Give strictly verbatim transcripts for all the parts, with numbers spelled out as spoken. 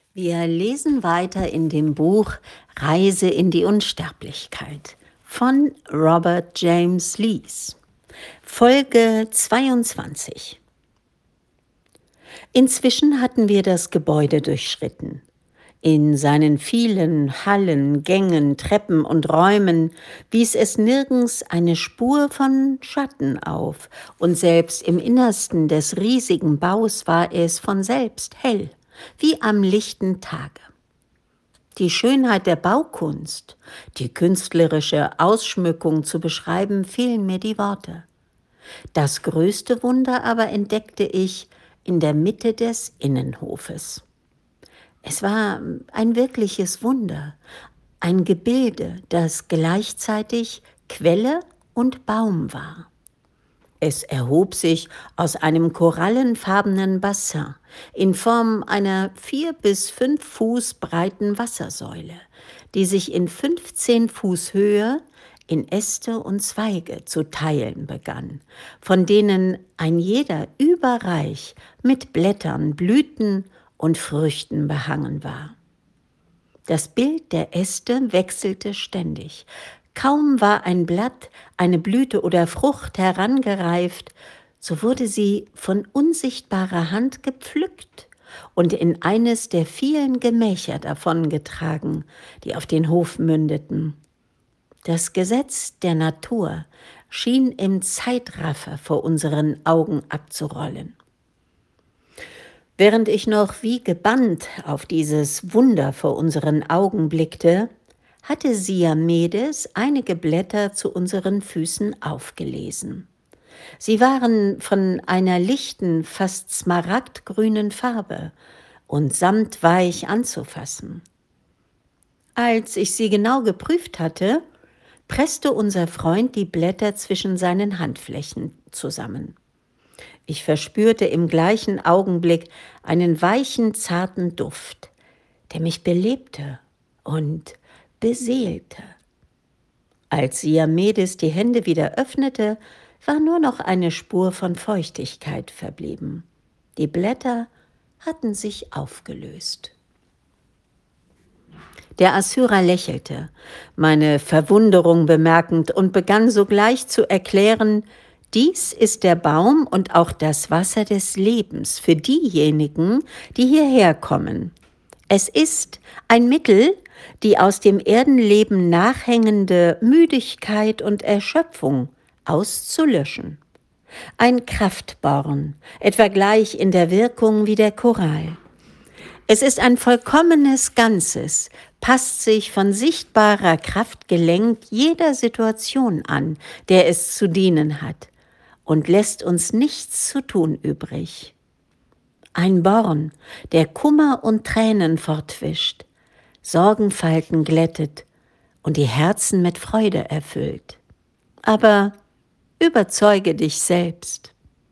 Wir lesen weiter in dem Buch Reise in die Unsterblichkeit von Robert James Lees. Folge zweiundzwanzig. Inzwischen hatten wir das Gebäude durchschritten. In seinen vielen Hallen, Gängen, Treppen und Räumen wies es nirgends eine Spur von Schatten auf, und selbst im Innersten des riesigen Baus war es von selbst hell, wie am lichten Tage. Die Schönheit der Baukunst, die künstlerische Ausschmückung zu beschreiben, fehlen mir die Worte. Das größte Wunder aber entdeckte ich in der Mitte des Innenhofes. Es war ein wirkliches Wunder, ein Gebilde, das gleichzeitig Quelle und Baum war. Es erhob sich aus einem korallenfarbenen Bassin in Form einer vier bis fünf Fuß breiten Wassersäule, die sich in fünfzehn Fuß Höhe in Äste und Zweige zu teilen begann, von denen ein jeder überreich mit Blättern, Blüten und Früchten behangen war. Das Bild der Äste wechselte ständig. Kaum war ein Blatt, eine Blüte oder Frucht herangereift, so wurde sie von unsichtbarer Hand gepflückt und in eines der vielen Gemächer davongetragen, die auf den Hof mündeten. Das Gesetz der Natur schien im Zeitraffer vor unseren Augen abzurollen. Während ich noch wie gebannt auf dieses Wunder vor unseren Augen blickte, hatte Siamedes einige Blätter zu unseren Füßen aufgelesen. Sie waren von einer lichten, fast smaragdgrünen Farbe und samtweich anzufassen. Als ich sie genau geprüft hatte, presste unser Freund die Blätter zwischen seinen Handflächen zusammen. Ich verspürte im gleichen Augenblick einen weichen, zarten Duft, der mich belebte und beseelte. Als Siamedes die Hände wieder öffnete, war nur noch eine Spur von Feuchtigkeit verblieben. Die Blätter hatten sich aufgelöst. Der Assyrer lächelte, meine Verwunderung bemerkend, und begann sogleich zu erklären: Dies ist der Baum und auch das Wasser des Lebens für diejenigen, die hierher kommen. Es ist ein Mittel, die aus dem Erdenleben nachhängende Müdigkeit und Erschöpfung auszulöschen. Ein Kraftborn, etwa gleich in der Wirkung wie der Choral. Es ist ein vollkommenes Ganzes, passt sich von sichtbarer Kraft gelenkt jeder Situation an, der es zu dienen hat, und lässt uns nichts zu tun übrig. Ein Born, der Kummer und Tränen fortwischt, Sorgenfalten glättet und die Herzen mit Freude erfüllt. Aber überzeuge dich selbst.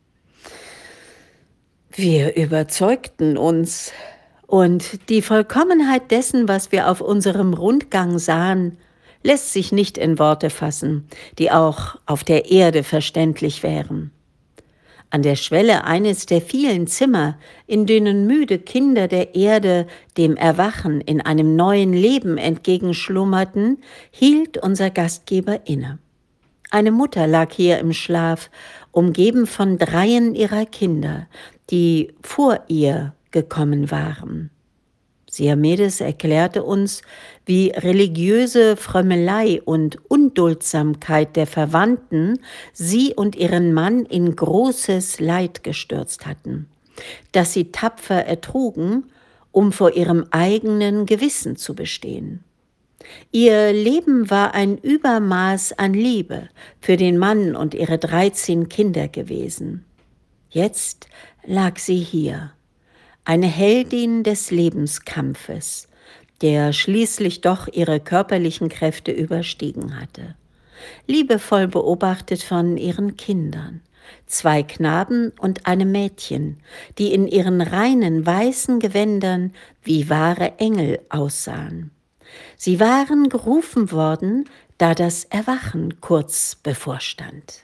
Wir überzeugten uns, und die Vollkommenheit dessen, was wir auf unserem Rundgang sahen, lässt sich nicht in Worte fassen, die auch auf der Erde verständlich wären. An der Schwelle eines der vielen Zimmer, in denen müde Kinder der Erde dem Erwachen in einem neuen Leben entgegenschlummerten, hielt unser Gastgeber inne. Eine Mutter lag hier im Schlaf, umgeben von dreien ihrer Kinder, die vor ihr gekommen waren. Siamedes erklärte uns, wie religiöse Frömmelei und Unduldsamkeit der Verwandten sie und ihren Mann in großes Leid gestürzt hatten, das sie tapfer ertrugen, um vor ihrem eigenen Gewissen zu bestehen. Ihr Leben war ein Übermaß an Liebe für den Mann und ihre dreizehn Kinder gewesen. Jetzt lag sie hier, eine Heldin des Lebenskampfes, der schließlich doch ihre körperlichen Kräfte überstiegen hatte. Liebevoll beobachtet von ihren Kindern, zwei Knaben und einem Mädchen, die in ihren reinen weißen Gewändern wie wahre Engel aussahen. Sie waren gerufen worden, da das Erwachen kurz bevorstand.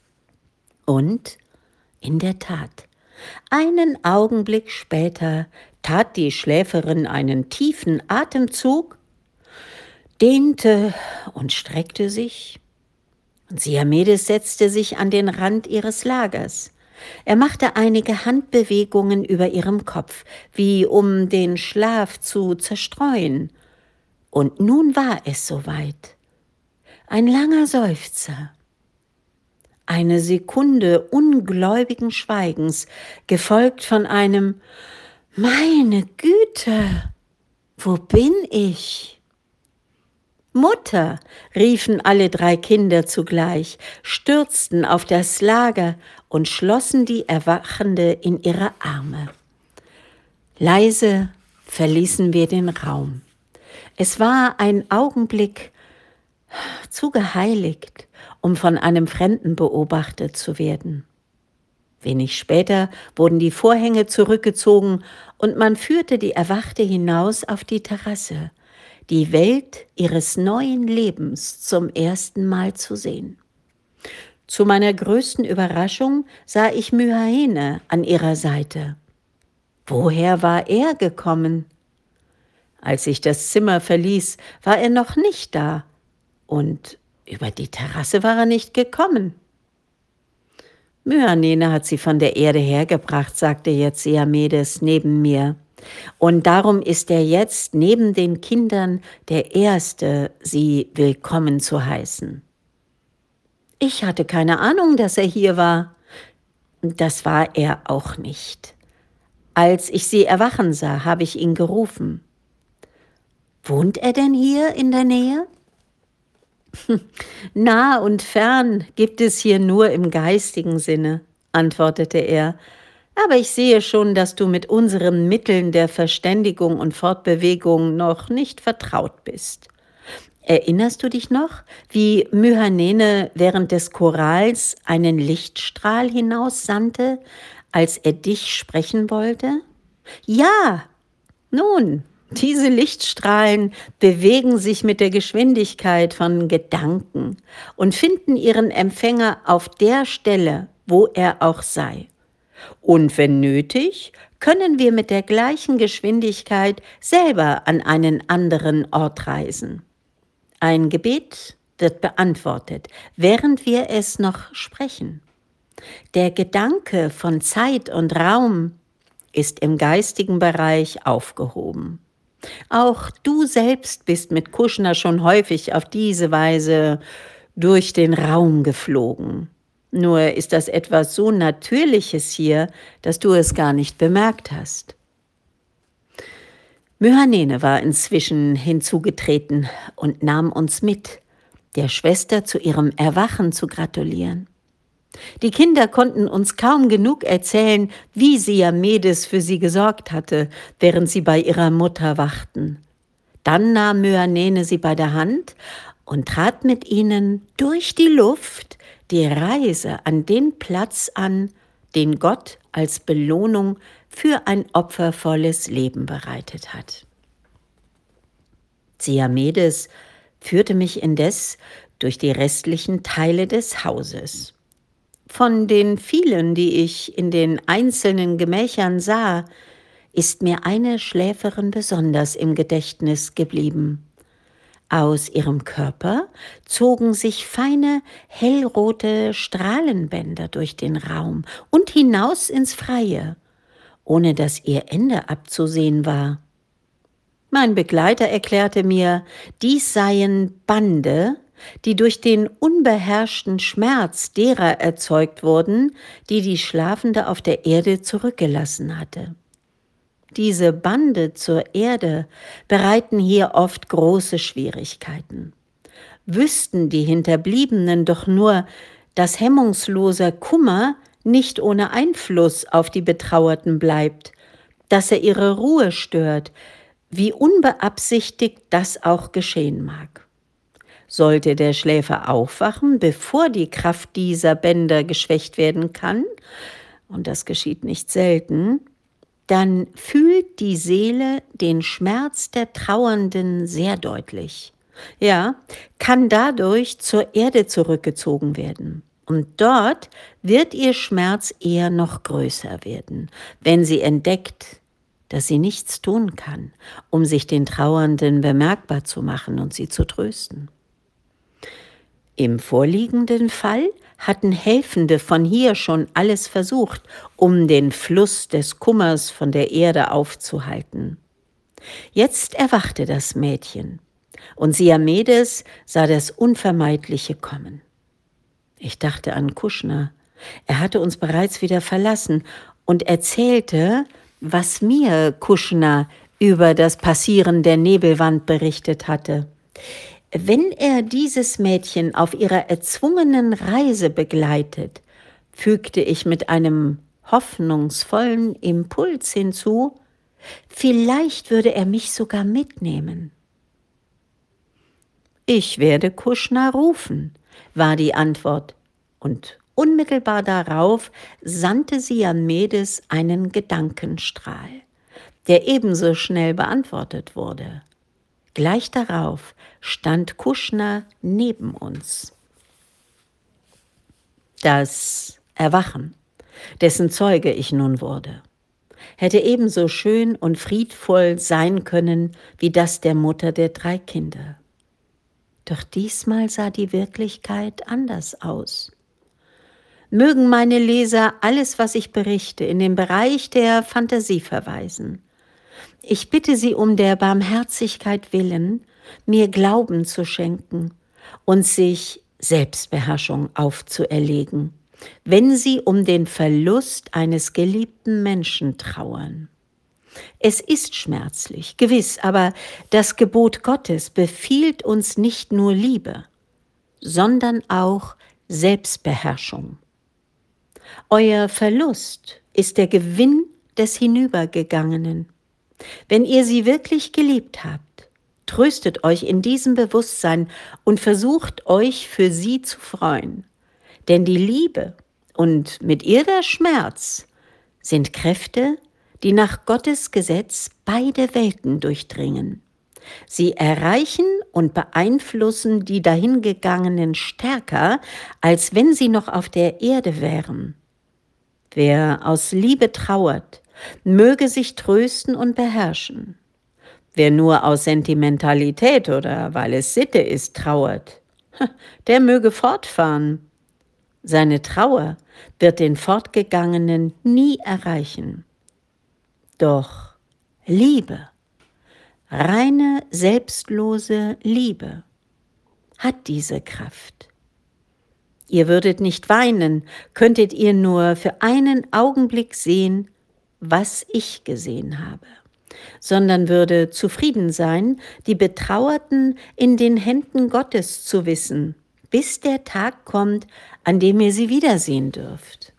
Und in der Tat, einen Augenblick später tat die Schläferin einen tiefen Atemzug, dehnte und streckte sich, und Siamedes setzte sich an den Rand ihres Lagers. Er machte einige Handbewegungen über ihrem Kopf, wie um den Schlaf zu zerstreuen. Und nun war es soweit. Ein langer Seufzer. Eine Sekunde ungläubigen Schweigens, gefolgt von einem »Meine Güte, wo bin ich?« »Mutter«, riefen alle drei Kinder zugleich, stürzten auf das Lager und schlossen die Erwachende in ihre Arme. Leise verließen wir den Raum. Es war ein Augenblick zu geheiligt, um von einem Fremden beobachtet zu werden. Wenig später wurden die Vorhänge zurückgezogen und man führte die Erwachte hinaus auf die Terrasse, die Welt ihres neuen Lebens zum ersten Mal zu sehen. Zu meiner größten Überraschung sah ich Myhaene an ihrer Seite. Woher war er gekommen? Als ich das Zimmer verließ, war er noch nicht da, und über die Terrasse war er nicht gekommen. Myhaene hat sie von der Erde hergebracht, sagte jetzt Siamedes neben mir. Und darum ist er jetzt neben den Kindern der Erste, sie willkommen zu heißen. Ich hatte keine Ahnung, dass er hier war. Das war er auch nicht. Als ich sie erwachen sah, habe ich ihn gerufen. Wohnt er denn hier in der Nähe? Nah und fern gibt es hier nur im geistigen Sinne, antwortete er. Aber ich sehe schon, dass du mit unseren Mitteln der Verständigung und Fortbewegung noch nicht vertraut bist. Erinnerst du dich noch, wie Myhaene während des Chorals einen Lichtstrahl hinaussandte, als er dich sprechen wollte? Ja, nun, diese Lichtstrahlen bewegen sich mit der Geschwindigkeit von Gedanken und finden ihren Empfänger auf der Stelle, wo er auch sei. Und wenn nötig, können wir mit der gleichen Geschwindigkeit selber an einen anderen Ort reisen. Ein Gebet wird beantwortet, während wir es noch sprechen. Der Gedanke von Zeit und Raum ist im geistigen Bereich aufgehoben. Auch du selbst bist mit Kushna schon häufig auf diese Weise durch den Raum geflogen. Nur ist das etwas so Natürliches hier, dass du es gar nicht bemerkt hast. Myhaene war inzwischen hinzugetreten und nahm uns mit, der Schwester zu ihrem Erwachen zu gratulieren. Die Kinder konnten uns kaum genug erzählen, wie Siamedes für sie gesorgt hatte, während sie bei ihrer Mutter wachten. Dann nahm Myhaene sie bei der Hand und trat mit ihnen durch die Luft die Reise an den Platz an, den Gott als Belohnung für ein opfervolles Leben bereitet hat. Siamedes führte mich indes durch die restlichen Teile des Hauses. Von den vielen, die ich in den einzelnen Gemächern sah, ist mir eine Schläferin besonders im Gedächtnis geblieben. Aus ihrem Körper zogen sich feine, hellrote Strahlenbänder durch den Raum und hinaus ins Freie, ohne dass ihr Ende abzusehen war. Mein Begleiter erklärte mir, dies seien Bande, die durch den unbeherrschten Schmerz derer erzeugt wurden, die die Schlafende auf der Erde zurückgelassen hatte. Diese Bande zur Erde bereiten hier oft große Schwierigkeiten. Wüssten die Hinterbliebenen doch nur, dass hemmungsloser Kummer nicht ohne Einfluss auf die Betrauerten bleibt, dass er ihre Ruhe stört, wie unbeabsichtigt das auch geschehen mag. Sollte der Schläfer aufwachen, bevor die Kraft dieser Bänder geschwächt werden kann, und das geschieht nicht selten, dann fühlt die Seele den Schmerz der Trauernden sehr deutlich. Ja, kann dadurch zur Erde zurückgezogen werden. Und dort wird ihr Schmerz eher noch größer werden, wenn sie entdeckt, dass sie nichts tun kann, um sich den Trauernden bemerkbar zu machen und sie zu trösten. Im vorliegenden Fall hatten Helfende von hier schon alles versucht, um den Fluss des Kummers von der Erde aufzuhalten. Jetzt erwachte das Mädchen, und Siamedes sah das Unvermeidliche kommen. Ich dachte an Kushner. Er hatte uns bereits wieder verlassen und erzählte, was mir Kushner über das Passieren der Nebelwand berichtet hatte. Wenn er dieses Mädchen auf ihrer erzwungenen Reise begleitet, fügte ich mit einem hoffnungsvollen Impuls hinzu, vielleicht würde er mich sogar mitnehmen. Ich werde Kushner rufen, war die Antwort, und unmittelbar darauf sandte Siamedes einen Gedankenstrahl, der ebenso schnell beantwortet wurde. Gleich darauf stand Kushner neben uns. Das Erwachen, dessen Zeuge ich nun wurde, hätte ebenso schön und friedvoll sein können wie das der Mutter der drei Kinder. Doch diesmal sah die Wirklichkeit anders aus. Mögen meine Leser alles, was ich berichte, in den Bereich der Fantasie verweisen. Ich bitte Sie um der Barmherzigkeit willen, mir Glauben zu schenken und sich Selbstbeherrschung aufzuerlegen, wenn Sie um den Verlust eines geliebten Menschen trauern. Es ist schmerzlich, gewiss, aber das Gebot Gottes befiehlt uns nicht nur Liebe, sondern auch Selbstbeherrschung. Euer Verlust ist der Gewinn des Hinübergegangenen. Wenn ihr sie wirklich geliebt habt, tröstet euch in diesem Bewusstsein und versucht euch für sie zu freuen. Denn die Liebe und mit ihr der Schmerz sind Kräfte, die nach Gottes Gesetz beide Welten durchdringen. Sie erreichen und beeinflussen die Dahingegangenen stärker, als wenn sie noch auf der Erde wären. Wer aus Liebe trauert, möge sich trösten und beherrschen. Wer nur aus Sentimentalität oder weil es Sitte ist, trauert, der möge fortfahren. Seine Trauer wird den Fortgegangenen nie erreichen. Doch Liebe, reine, selbstlose Liebe, hat diese Kraft. Ihr würdet nicht weinen, könntet ihr nur für einen Augenblick sehen, was ich gesehen habe, sondern würde zufrieden sein, die Betrauerten in den Händen Gottes zu wissen, bis der Tag kommt, an dem ihr sie wiedersehen dürft.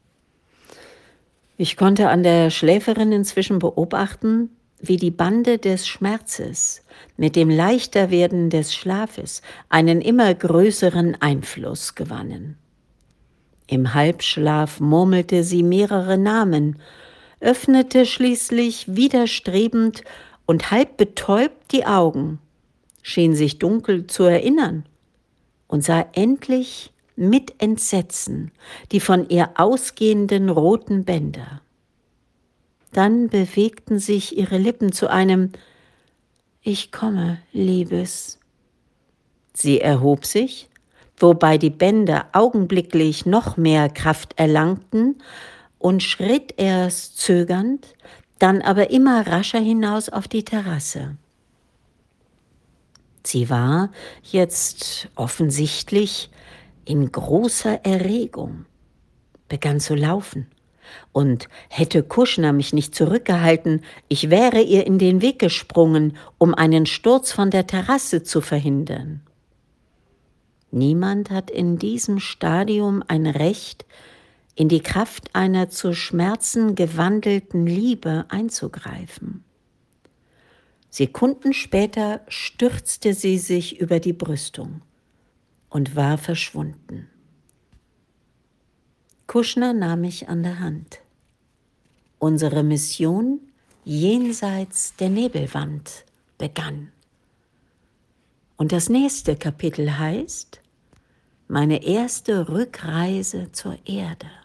Ich konnte an der Schläferin inzwischen beobachten, wie die Bande des Schmerzes mit dem Leichterwerden des Schlafes einen immer größeren Einfluss gewannen. Im Halbschlaf murmelte sie mehrere Namen, öffnete schließlich widerstrebend und halb betäubt die Augen, schien sich dunkel zu erinnern und sah endlich mit Entsetzen die von ihr ausgehenden roten Bänder. Dann bewegten sich ihre Lippen zu einem »Ich komme, Liebes«. Sie erhob sich, wobei die Bänder augenblicklich noch mehr Kraft erlangten und schritt erst zögernd, dann aber immer rascher hinaus auf die Terrasse. Sie war jetzt offensichtlich in großer Erregung, begann zu laufen. Und hätte Kushner mich nicht zurückgehalten, ich wäre ihr in den Weg gesprungen, um einen Sturz von der Terrasse zu verhindern. Niemand hat in diesem Stadium ein Recht, in die Kraft einer zu Schmerzen gewandelten Liebe einzugreifen. Sekunden später stürzte sie sich über die Brüstung und war verschwunden. Kushner nahm mich an der Hand. Unsere Mission jenseits der Nebelwand begann. Und das nächste Kapitel heißt: Meine erste Rückreise zur Erde.